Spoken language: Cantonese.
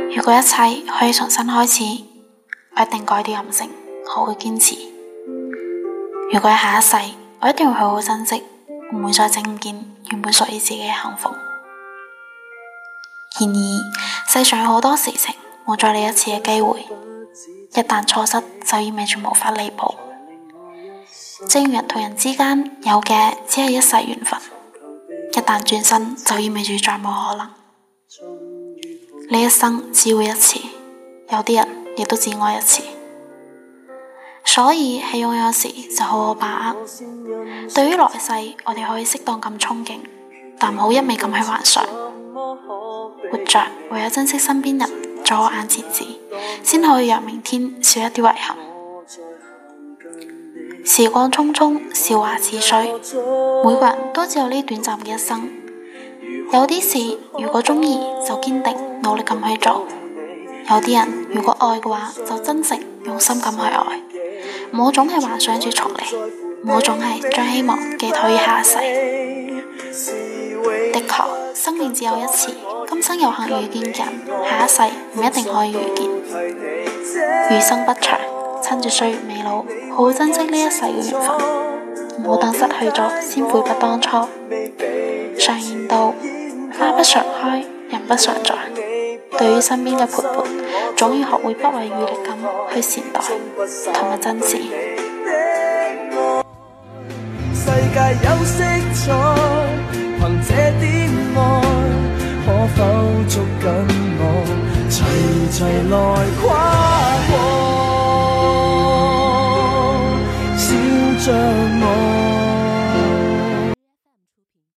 如果一切可以重新開始，我一定改掉任性，學會堅持。如果喺下一世，我一定會好好珍惜，唔會再整唔見原本屬於自己嘅幸福。然而，世上有好多事情冇再嚟一次嘅機會，一旦錯失就意味住無法彌補。正如人同人之間有嘅只係一世緣分，一旦轉身就意味住再冇可能。呢一生只會一次，有啲人亦都只愛一次，所以喺擁有時就好好把握。對於來世，我哋可以適當咁憧憬，但唔好一味咁去幻想。活着唯有珍惜身邊人，做好眼前事，先可以讓明天少一啲遺憾。時光匆匆，韶華似水，每個人都只有呢短暫嘅一生。有啲事如果鍾意就堅定努力咁去做，有啲人如果愛嘅話就真誠用心咁去愛。唔好總係幻想住重嚟，唔好總係將希望寄託於下一世。的確，生命只有一次，今生有幸遇見嘅人，下一世唔一定可以遇見。餘生不長，趁住歲月未老，好好珍惜呢一世嘅緣分，唔好等失去咗先悔不當初。常言道，花不常開，人不常在。對於身邊嘅陪伴，總要學會不遺餘力咁去善待同埋珍視。世界有色彩。